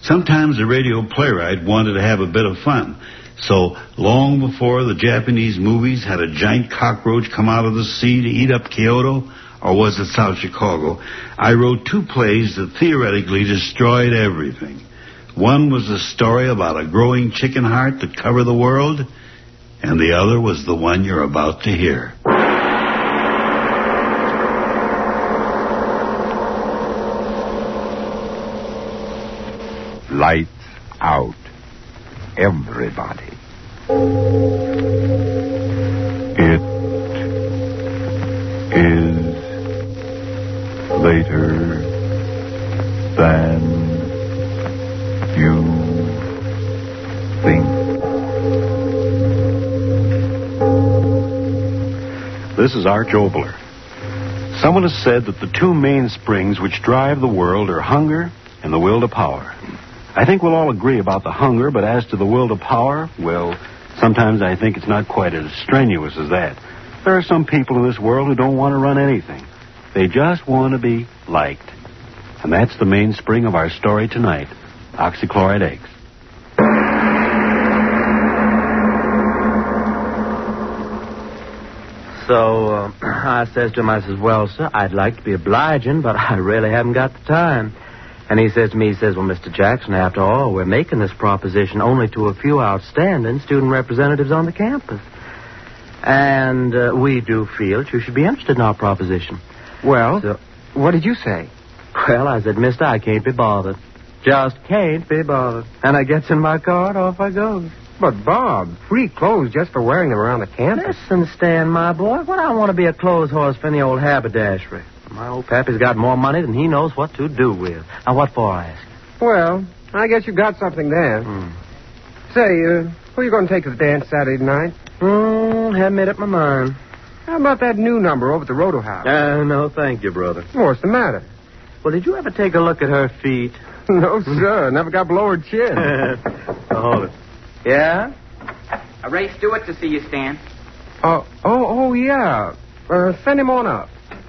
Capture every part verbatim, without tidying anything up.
Sometimes the radio playwright wanted to have a bit of fun. So, long before the Japanese movies had a giant cockroach come out of the sea to eat up Kyoto, or was it South Chicago, I wrote two plays that theoretically destroyed everything. One was a story about a growing chicken heart that covered the world, and the other was the one you're about to hear. Lights out. Everybody. It is later than you think. This is Arch Obler. Someone has said that the two main springs which drive the world are hunger and the will to power. I think we'll all agree about the hunger, but as to the will to power, well, sometimes I think it's not quite as strenuous as that. There are some people in this world who don't want to run anything. They just want to be liked. And that's the mainspring of our story tonight, oxychloride eggs. So, uh, I says to him, I says, well, sir, I'd like to be obliging, but I really haven't got the time. And he says to me, he says, well, Mister Jackson, after all, we're making this proposition only to a few outstanding student representatives on the campus. And uh, we do feel that you should be interested in our proposition. Well, So, what did you say? well, I said, mister, I can't be bothered. Just can't be bothered. And I gets in my car and off I goes. But, Bob, free clothes just for wearing them around the campus. Listen, Stan, my boy, what I want to be a clothes horse for any old haberdashery. My old pappy's got more money than he knows what to do with. Now, what for, I ask? Well, I guess you got something there. Hmm. Say, uh, who are you going to take to the dance Saturday night? Hmm, haven't made up my mind. How about that new number over at the Roto House? Uh, no, thank you, brother. What's the matter? Well, did you ever take a look at her feet? No, sir. Never got below her chin. Oh, hold it. Yeah? Uh, Ray Stewart to see you, Stan. Oh, oh, oh, yeah. Uh, send him on up.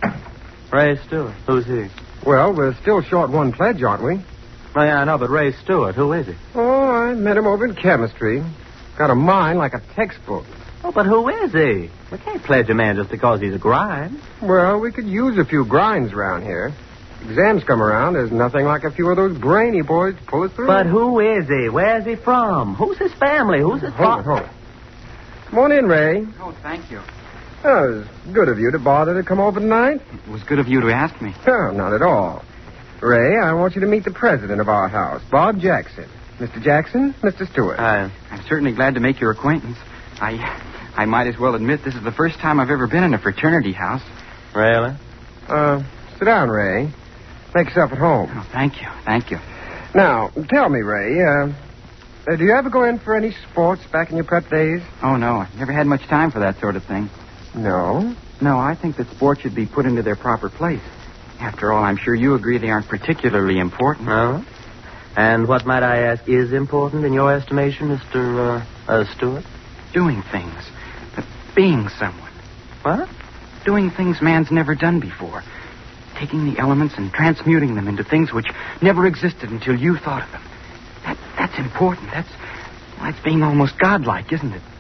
Ray Stewart. Who's he? Well, we're still short one pledge, aren't we? Oh, yeah, I know, but Ray Stewart, who is he? Oh, I met him over in chemistry. Got a mind like a textbook. Oh, but who is he? We can't pledge a man just because he's a grind. Well, we could use a few grinds around here. Exams come around, there's nothing like a few of those brainy boys to pull us through. But who is he? Where's he from? Who's his family? Who's his Hold it, hold it. Come on in, Ray. Oh, thank you. Oh, it was good of you to bother to come over tonight. It was good of you to ask me. Oh, not at all. Ray, I want you to meet the president of our house, Bob Jackson. Mister Jackson, Mister Stewart. Uh, I'm certainly glad to make your acquaintance. I I might as well admit this is the first time I've ever been in a fraternity house. really? Uh, sit down, Ray. Make yourself at home. Oh, thank you. Thank you. Now, tell me, Ray, uh, uh, do you ever go in for any sports back in your prep days? Oh, no. I never had much time for that sort of thing. No. No, I think that sports should be put into their proper place. After all, I'm sure you agree they aren't particularly important. No? And what, might I ask, is important in your estimation, Mister Uh, uh, Stewart? Doing things. But being someone. What? Doing things man's never done before. Taking the elements and transmuting them into things which never existed until you thought of them. That, that's important. That's, well, that's being almost godlike, isn't it?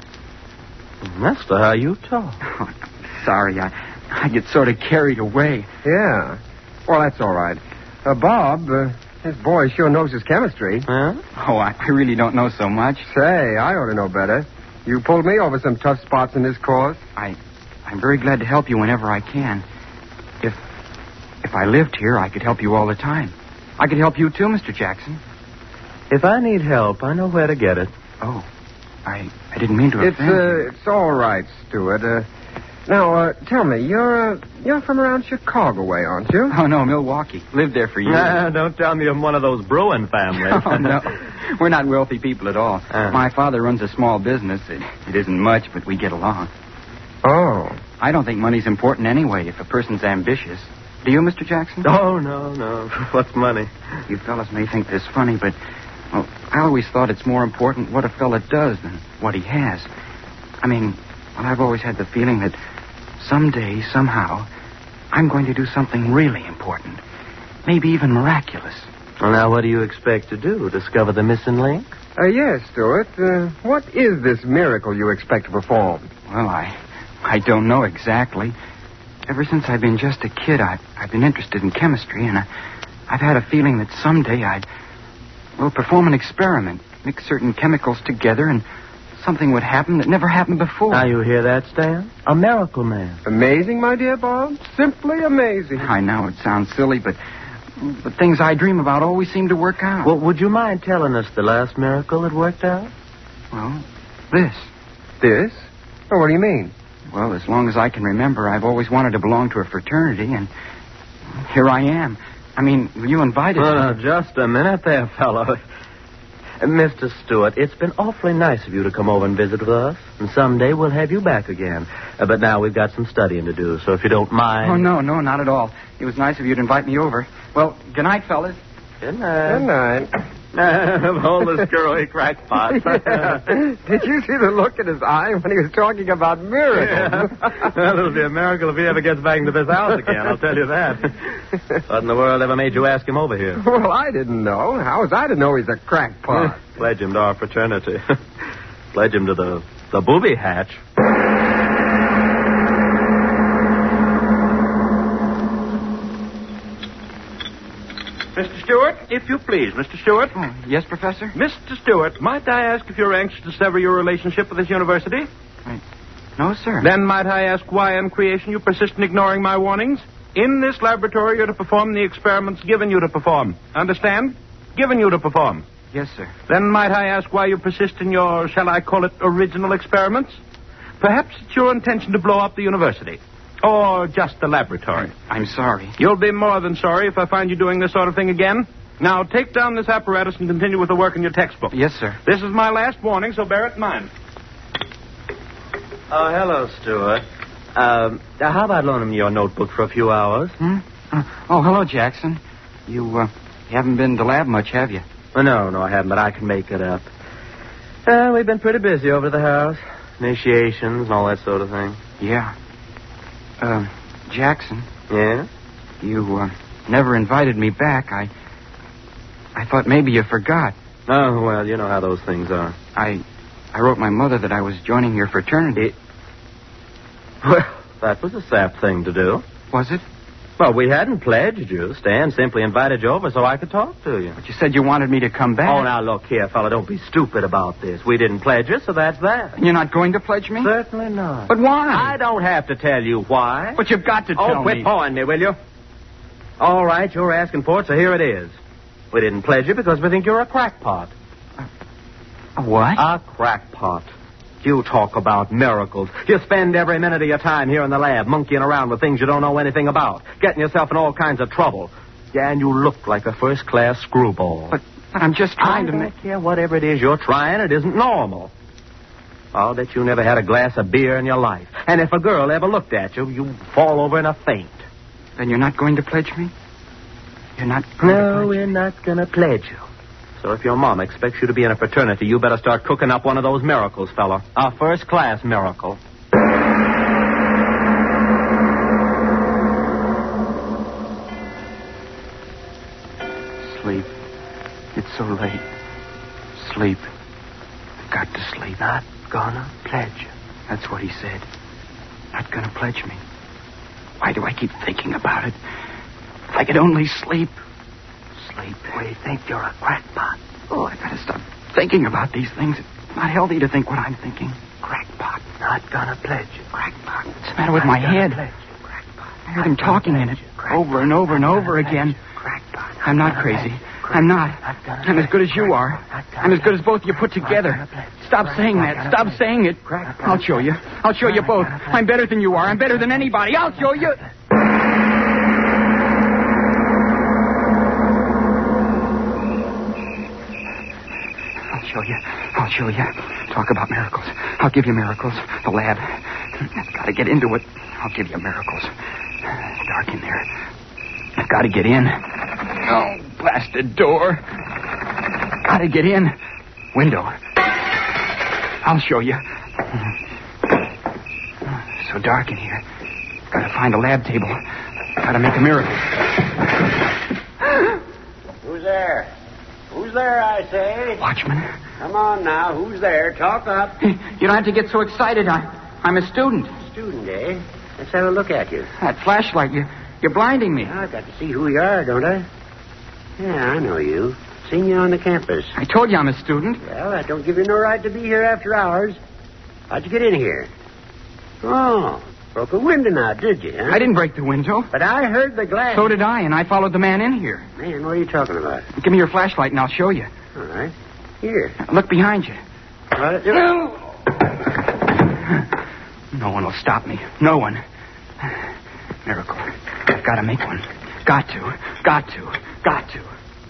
Master, how you talk. Oh, sorry, I, I get sort of carried away. Yeah. Well, that's all right. Uh, Bob, uh, this boy sure knows his chemistry. Huh? Oh, I, I really don't know so much. Say, I ought to know better. You pulled me over some tough spots in this course. I, I'm very glad to help you whenever I can. If, if I lived here, I could help you all the time. I could help you too, Mister Jackson. If I need help, I know where to get it. Oh, I, I didn't mean to It's, offend you. uh, it's all right, Stewart. Uh, now, uh, tell me, you're, uh, you're from around Chicago way, aren't you? Oh, no, Milwaukee. Lived there for years. Ah, don't tell me I'm one of those Bruin families. Oh, no. We're not wealthy people at all. Uh. My father runs a small business. It, it isn't much, but we get along. Oh. I don't think money's important anyway if a person's ambitious. Do you, Mister Jackson? Oh, no, no. What's money? You fellas may think this funny, but, well, I always thought it's more important what a fella does than what he has. I mean, well, I've always had the feeling that someday, somehow, I'm going to do something really important. Maybe even miraculous. Well, now, what do you expect to do? Discover the missing link? Uh, yes, Stuart. Uh, what is this miracle you expect to perform? Well, I I don't know exactly. Ever since I've been just a kid, I've, I've been interested in chemistry, and I, I've had a feeling that someday I'd, well, perform an experiment, mix certain chemicals together, and something would happen that never happened before. Now, you hear that, Stan? A miracle man. Amazing, my dear Bob. Simply amazing. I know it sounds silly, but the things I dream about always seem to work out. Well, would you mind telling us the last miracle that worked out? Well, this. This? Oh, what do you mean? Well, as long as I can remember, I've always wanted to belong to a fraternity, and here I am. I mean, you invited well, me. Now, just a minute there, fellow. Mister Stewart, it's been awfully nice of you to come over and visit with us, and someday we'll have you back again. Uh, but now we've got some studying to do, so if you don't mind... Oh, no, no, not at all. It was nice of you to invite me over. Well, good night, fellas. Good night. Good night. All the screwy crackpot. Yeah. Did you see the look in his eye when he was talking about miracles? Yeah. Well, it'll be a miracle if he ever gets back into this house again, I'll tell you that. What in the world ever made you ask him over here? Well, I didn't know. How was I to know he's a crackpot? Pledge him to our fraternity. Pledge him to the, the booby hatch. Mister Stewart, if you please, Mister Stewart. Oh, yes, Professor? Mister Stewart, might I ask if you're anxious to sever your relationship with this university? Right. No, sir. Then might I ask why in creation you persist in ignoring my warnings? In this laboratory, you're to perform the experiments given you to perform. Understand? Given you to perform. Yes, sir. Then might I ask why you persist in your, shall I call it, original experiments? Perhaps it's your intention to blow up the university. Or just the laboratory. I'm sorry. You'll be more than sorry if I find you doing this sort of thing again. Now, take down this apparatus and continue with the work in your textbook. Yes, sir. This is my last warning, so bear it in mind. Oh, hello, Stuart. Um, how about loaning me your notebook for a few hours? Hmm? Uh, oh, hello, Jackson. You, uh, you haven't been to lab much, have you? Oh, no, no, I haven't, but I can make it up. Uh, we've been pretty busy over at the house. Initiations and all that sort of thing. Yeah. Uh, Jackson. Yeah? You, uh, never invited me back. I... I thought maybe you forgot. Oh, well, you know how those things are. I... I wrote my mother that I was joining your fraternity. Well, that was a sap thing to do. Was it? Well, we hadn't pledged you. Stan simply invited you over so I could talk to you. But you said you wanted me to come back. Oh, now, look here, fella. Don't be stupid about this. We didn't pledge you, so that's that. You're not going to pledge me? Certainly not. But why? I don't have to tell you why. But you've got to tell me. Oh, quit pawing me, will you? All right, you're asking for it, so here it is. We didn't pledge you because we think you're a crackpot. A what? A crackpot. You talk about miracles. You spend every minute of your time here in the lab monkeying around with things you don't know anything about, getting yourself in all kinds of trouble. Yeah, and you look like a first-class screwball. But, but I'm just trying I to don't make... care whatever it is you're trying. It isn't normal. I'll bet you never had a glass of beer in your life. And if a girl ever looked at you, you'd fall over in a faint. Then you're not going to pledge me? You're not going No, to pledge we're not going to pledge you. So if your mom expects you to be in a fraternity, you better start cooking up one of those miracles, fella. A first-class miracle. Sleep. It's so late. Sleep. I've got to sleep. Not gonna pledge you. That's what he said. Not gonna pledge me. Why do I keep thinking about it? If I could only sleep. Sleep. We think you're a crackpot. Oh, I gotta stop thinking about these things. It's not healthy to think what I'm thinking. Crackpot. Not gonna pledge you. Crackpot. What's the matter with my head? I heard him talking in it over and over and over again. Crackpot. I'm not crazy. I'm not. I'm as good as you are. I'm as good as both of you put together. Stop saying that. Stop saying it. I'll show you. I'll show you both. I'm better than you are. I'm better than anybody. I'll show you. I'll show you. I'll show you. Talk about miracles. I'll give you miracles. The lab. I've got to get into it. I'll give you miracles. It's dark in there. I've got to get in. Oh, blasted door. Got to get in. Window. I'll show you. So dark in here. Got to find a lab table. Got to make a miracle. Who's there? Who's there, I say? Watchman. Come on now. Who's there? Talk up. You don't have to get so excited. I, I'm a student. Student, eh? Let's have a look at you. That flashlight, you, you're blinding me. I've got to see who you are, don't I? Yeah, I know you. Seen you on the campus. I told you I'm a student. Well, that don't give you no right to be here after hours. How'd you get in here? Oh, broke a window now, did you, huh? I didn't break the window. But I heard the glass. So did I, and I followed the man in here. Man, what are you talking about? Give me your flashlight and I'll show you. All right. Here. Look behind you. What? No one will stop me. No one. Miracle. I've got to make one. Got to. Got to. Got to.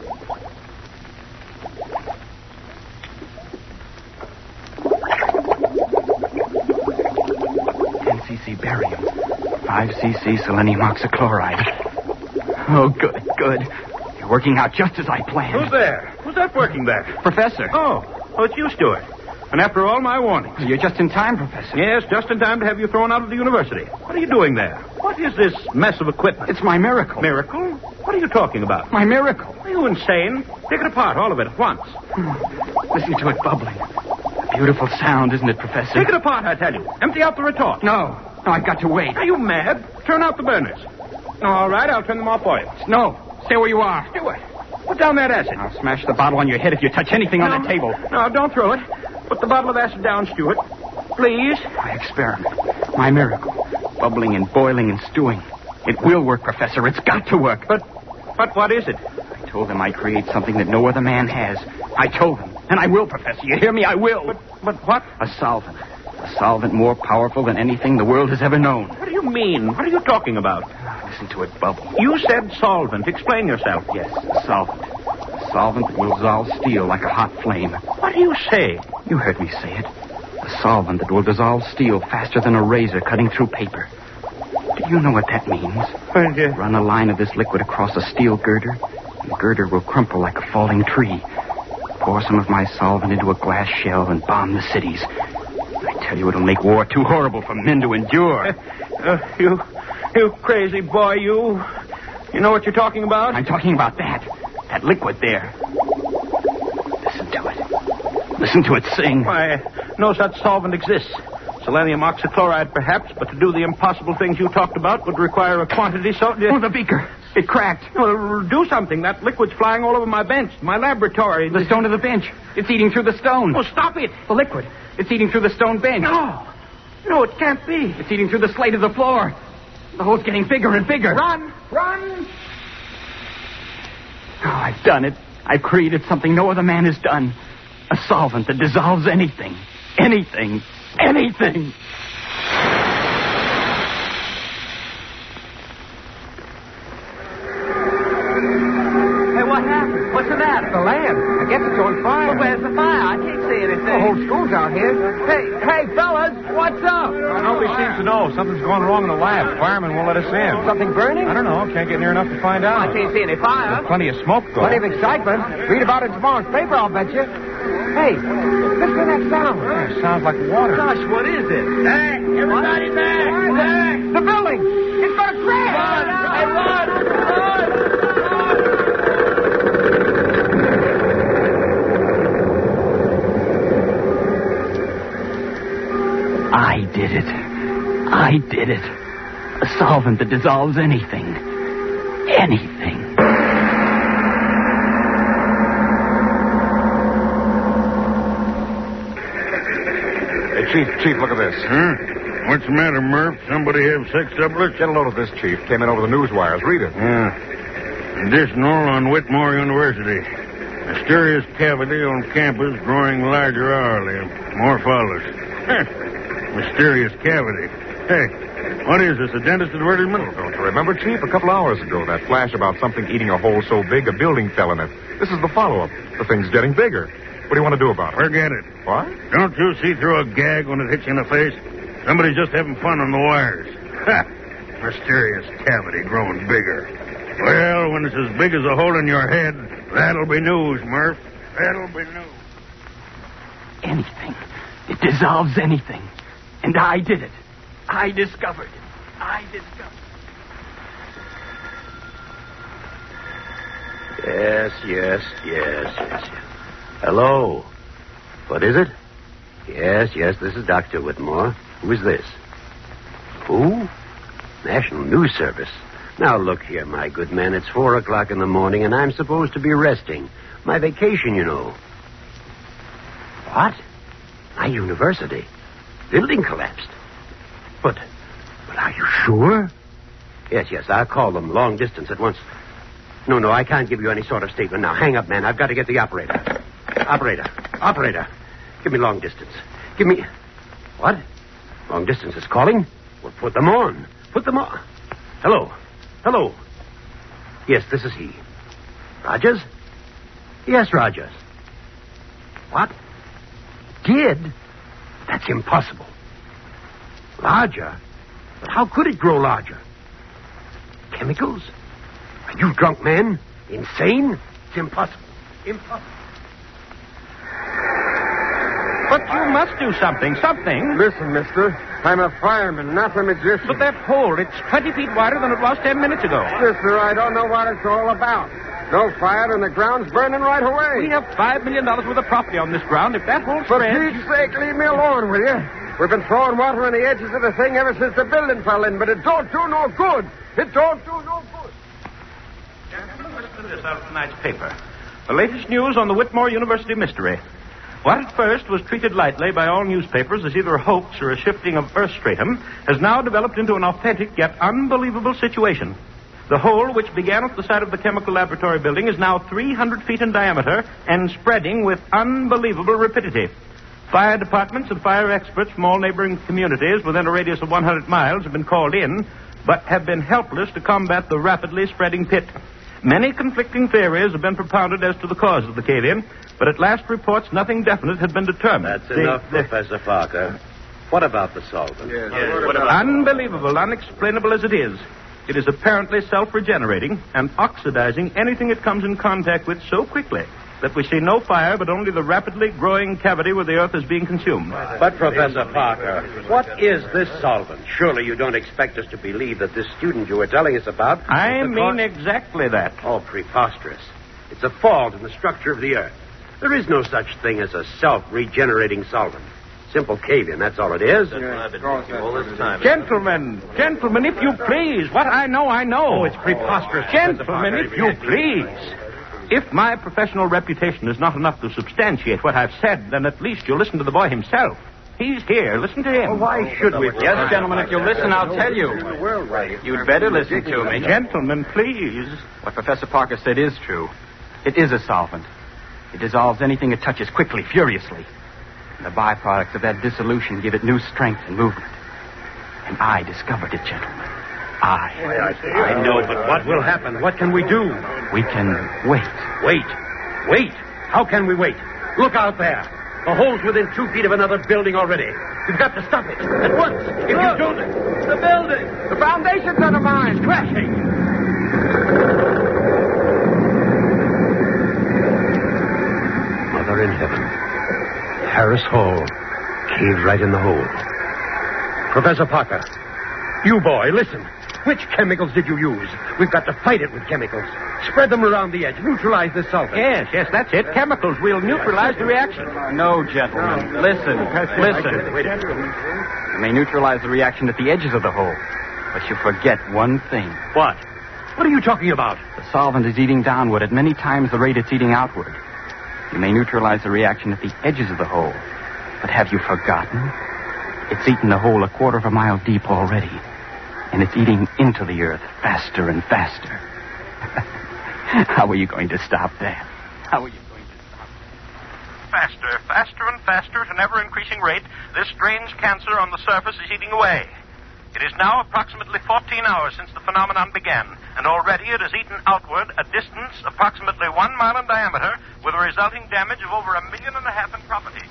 ten c c barium. five c c selenium oxychloride. Oh, good, good. You're working out just as I planned. Who's there? Who's that working there? Professor. Oh, oh, it's you, Stuart. And after all my warnings. You're just in time, Professor. Yes, just in time to have you thrown out of the university. What are you doing there? What is this mess of equipment? It's my miracle. Miracle? What are you talking about? My miracle. Are you insane? Take it apart, all of it, at once. Listen to it bubbling. A beautiful sound, isn't it, Professor? Take it apart, I tell you. Empty out the retort. No. No, I've got to wait. Are you mad? Turn out the burners. All right, I'll turn them off for you. No. Stay where you are. Stuart, put down that acid. I'll smash the bottle on your head if you touch anything no, on the table. No, don't throw it. Put the bottle of acid down, Stuart. Please. My experiment. My miracle. Bubbling and boiling and stewing. It will work, Professor. It's got to work. But, but what is it? I told them I'd create something that no other man has. I told them. And I will, Professor. You hear me? I will. But, but what? A solvent. A solvent more powerful than anything the world has ever known. What do you mean? What are you talking about? Listen to it bubble. You said solvent. Explain yourself. Yes, a solvent. A solvent that will dissolve steel like a hot flame. What do you say? You heard me say it. A solvent that will dissolve steel faster than a razor cutting through paper. Do you know what that means? Well, yeah. Run a line of this liquid across a steel girder, and the girder will crumple like a falling tree. Pour some of my solvent into a glass shell and bomb the cities. I tell you, it'll make war too horrible for men to endure. Uh, you, you crazy boy, you. You know what you're talking about? I'm talking about that. That liquid there. Listen to it. Listen to it sing. Why, no such solvent exists. Selenium oxychloride, perhaps, but to do the impossible things you talked about would require a quantity so... Oh, the beaker. It cracked. Well, do something. That liquid's flying all over my bench, my laboratory. The stone of the bench. It's eating through the stone. Oh, stop it. The liquid. It's eating through the stone bench. No. No, it can't be. It's eating through the slate of the floor. The hole's getting bigger and bigger. Run! Run! Oh, I've done it. I've created something no other man has done. A solvent that dissolves anything. Anything. Anything. Hey, what happened? What's the matter? The land. I guess it's on fire. Well, where's the fire? I can't see anything. The whole school's out here. Hey, hey, fellas, what's up? Well, nobody seems to know. Something's going wrong in the lab. Firemen won't let us in. Something burning? I don't know. Can't get near enough to find out. I can't see any fire. There's plenty of smoke going. Plenty of excitement. Read about it in tomorrow's paper, I'll bet you. Hey, listen to that sound. Yeah, it sounds like water. Gosh, what is it? Hey, everybody back! Back! The building! It's going to crash! Run! Hey, run! Run! I did it. I did it. A solvent that dissolves anything. Anything. Hey, Chief, Chief, look at this. Huh? What's the matter, Murph? Somebody have sex doublets? Get a load of this, Chief. Came in over the news wires. Read it. Yeah. Additional on Whitmore University. Mysterious cavity on campus growing larger hourly. More follows. Mysterious cavity. Hey, what is this, a dentist advertisement? Oh, don't you remember, Chief? A couple hours ago, that flash about something eating a hole so big a building fell in it. This is the follow-up. The thing's getting bigger. What do you want to do about it? Forget it. What? Don't you see through a gag when it hits you in the face? Somebody's just having fun on the wires. Ha! Mysterious cavity growing bigger. Well, when it's as big as a hole in your head, that'll be news, Murph. That'll be news. Anything. It dissolves anything. And I did it. I discovered it. I discovered Yes, yes, yes, yes, yes. Hello. What is it? Yes, yes, this is Doctor Whitmore. Who is this? Who? National News Service. Now, look here, my good man. It's four o'clock in the morning, and I'm supposed to be resting. My vacation, you know. What? My university. Building collapsed. But, but are you sure? Yes, yes, I'll call them long distance at once. No, no, I can't give you any sort of statement now. Hang up, man. I've got to get the operator. Operator. Operator. Give me long distance. Give me... What? Long distance is calling? Well, put them on. Put them on. Hello. Hello. Yes, this is he. Rogers? Yes, Rogers. What? Did? That's impossible. Larger? But how could it grow larger? Chemicals? Are you drunk, man? Insane? It's impossible. Impossible. But you must do something, something. Listen, mister. I'm a fireman, not a magician. But that hole, it's twenty feet wider than it was ten minutes ago. Mister, I don't know what it's all about. No fire and the ground's burning right away. We have five million dollars worth of property on this ground. If that hole For spreads... Pete's sake, leave me alone, will you? We've been throwing water on the edges of the thing ever since the building fell in, but it don't do no good. It don't do no good. Gentlemen, listen to this out of tonight's paper. The latest news on the Whitmore University mystery. What at first was treated lightly by all newspapers as either a hoax or a shifting of earth stratum has now developed into an authentic yet unbelievable situation. The hole, which began at the site of the chemical laboratory building, is now three hundred feet in diameter and spreading with unbelievable rapidity. Fire departments and fire experts from all neighboring communities within a radius of one hundred miles have been called in, but have been helpless to combat the rapidly spreading pit. Many conflicting theories have been propounded as to the cause of the cave-in, but at last reports nothing definite had been determined. That's The- enough, the- Professor Parker. What about the solvent? Yes. Unbelievable, unexplainable as it is, it is apparently self-regenerating and oxidizing anything it comes in contact with so quickly that we see no fire but only the rapidly growing cavity where the earth is being consumed. But, Professor Parker, what is this solvent? Surely you don't expect us to believe that this student you were telling us about... I is the mean cause- exactly that. Oh, preposterous. It's a fault in the structure of the earth. There is no such thing as a self-regenerating solvent. Simple cave-in, that's all it is. Gentlemen, gentlemen, if you please. What I know, I know. Oh, it's preposterous. Gentlemen, if you please. If my professional reputation is not enough to substantiate what I've said, then at least you'll listen to the boy himself. He's here. Listen to him. Why should we? Yes, gentlemen, if you'll listen, I'll tell you. You'd better listen to me. Gentlemen, please. What Professor Parker said is true. It is a solvent. It dissolves anything it touches quickly, furiously. And the byproducts of that dissolution give it new strength and movement. And I discovered it, gentlemen. I. I know, but what will happen? What can we do? We can wait. Wait. Wait. How can we wait? Look out there. The hole's within two feet of another building already. We've got to stop it. At once. If you don't... The building. The foundation's undermined. Crashing. Mother in heaven. Harris Hall. Caved right in the hole. Professor Parker. You boy, listen. Which chemicals did you use? We've got to fight it with chemicals. Spread them around the edge. Neutralize the solvent. Yes, yes, that's it. Chemicals will neutralize the reaction. No, gentlemen. Listen. Listen. Wait a minute. You may neutralize the reaction at the edges of the hole. But you forget one thing. What? What are you talking about? The solvent is eating downward at many times the rate it's eating outward. You may neutralize the reaction at the edges of the hole. But have you forgotten? It's eaten the hole a quarter of a mile deep already. And it's eating into the earth faster and faster. How are you going to stop that? How are you going to stop that? Faster, faster and faster at an ever-increasing rate, this strange cancer on the surface is eating away. It is now approximately fourteen hours since the phenomenon began, and already it has eaten outward a distance approximately one mile in diameter, with a resulting damage of over a million and a half in property.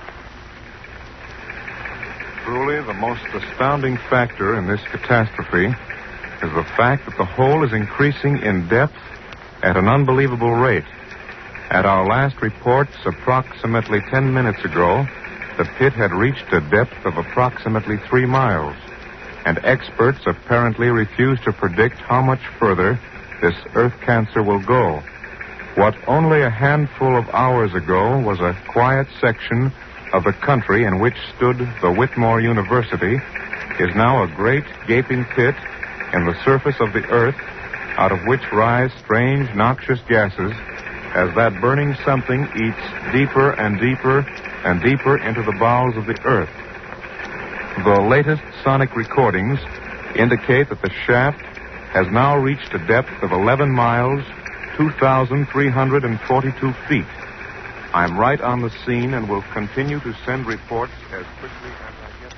Truly, the most astounding factor in this catastrophe is the fact that the hole is increasing in depth at an unbelievable rate. At our last reports, approximately ten minutes ago, the pit had reached a depth of approximately three miles, and experts apparently refuse to predict how much further this earth cancer will go. what only a handful of hours ago was a quiet section of the country in which stood the Whitmore University is now a great gaping pit in the surface of the earth, out of which rise strange noxious gases as that burning something eats deeper and deeper and deeper into the bowels of the earth. The latest sonic recordings indicate that the shaft has now reached a depth of eleven miles, two thousand three hundred forty-two feet. I'm right on the scene and will continue to send reports as quickly as I get them.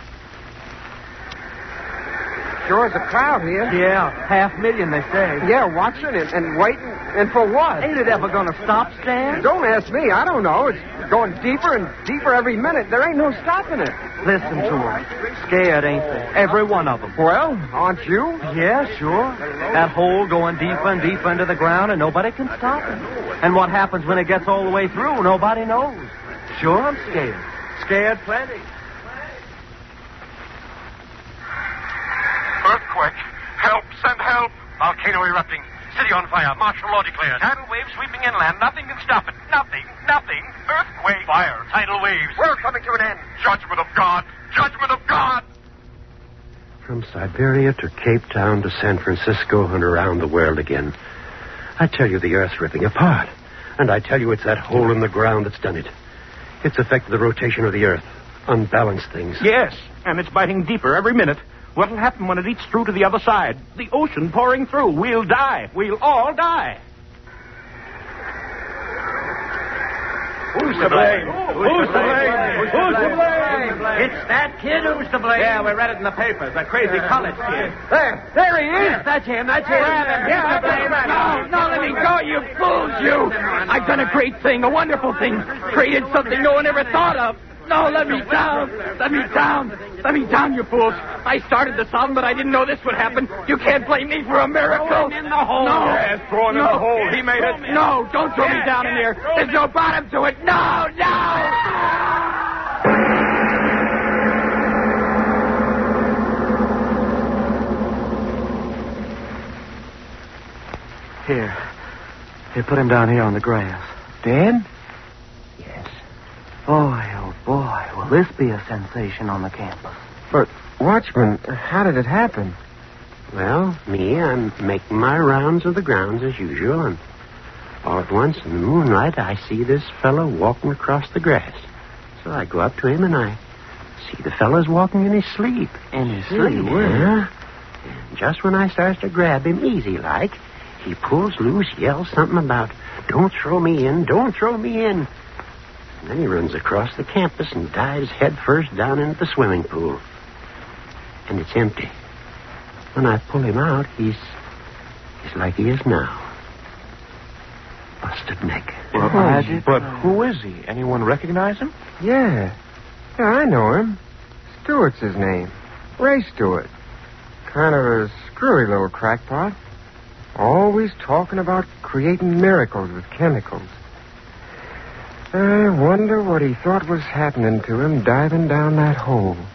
Sure is a crowd here. Yeah, half million, they say. Yeah, watching and, and waiting. And for what? Ain't it ever going to stop, Stan? Don't ask me. I don't know. It's going deeper and deeper every minute. There ain't no stopping it. Listen to them. Scared, ain't they? Every one of them. Well, aren't you? Yeah, sure. That hole going deeper and deeper into the ground, and nobody can stop it. And what happens when it gets all the way through, nobody knows. Sure, I'm scared. Scared plenty. Earthquake. Help. Send help. Volcano erupting. City on fire. Martial law declared. Tidal waves sweeping inland. Nothing can stop it. Nothing. Nothing. Earthquake. Fire. Tidal waves. We're coming to an end. Judgment of God. Judgment of God. From Siberia to Cape Town to San Francisco and around the world again. I tell you the Earth's ripping apart. And I tell you it's that hole in the ground that's done it. It's affected the rotation of the Earth. Unbalanced things. Yes, and it's biting deeper every minute. What'll happen when it eats through to the other side? The ocean pouring through. We'll die. We'll all die. Who's to blame? Who's to blame? Who's to blame? It's that kid who's to blame. Yeah, we read it in the papers. That crazy college kid. There. There he is. That's him. That's him. Yeah, No, no, let me go, you fools, you. I've done a great thing, a wonderful thing. Created something no one ever thought of. No, let me down. Let me down. Let me down, you fools. I started the song, but I didn't know this would happen. You can't blame me for a miracle. Throw him in the hole. No. Yes, throw him no. in the hole. He made it. No, don't throw me down in here. There's no bottom to it. No, no. Here. Here, put him down here on the grass. Dan? Yes. Boy, oh boy, will this be a sensation on the campus. But, Watchman, how did it happen? Well, me, I'm making my rounds of the grounds as usual, and all at once in the moonlight I see this fellow walking across the grass. So I go up to him and I see the fellow's walking in his sleep. In his sleep? Yeah. And just when I starts to grab him easy like, he pulls loose, yells something about, "Don't throw me in, don't throw me in." And then he runs across the campus and dives head first down into the swimming pool. And it's empty. When I pull him out, he's he's like he is now. Busted neck. Well, Oh, but who is he? Anyone recognize him? Yeah. Yeah, I know him. Stewart's his name. Ray Stewart. Kind of a screwy little crackpot. Always talking about creating miracles with chemicals. I wonder what he thought was happening to him diving down that hole.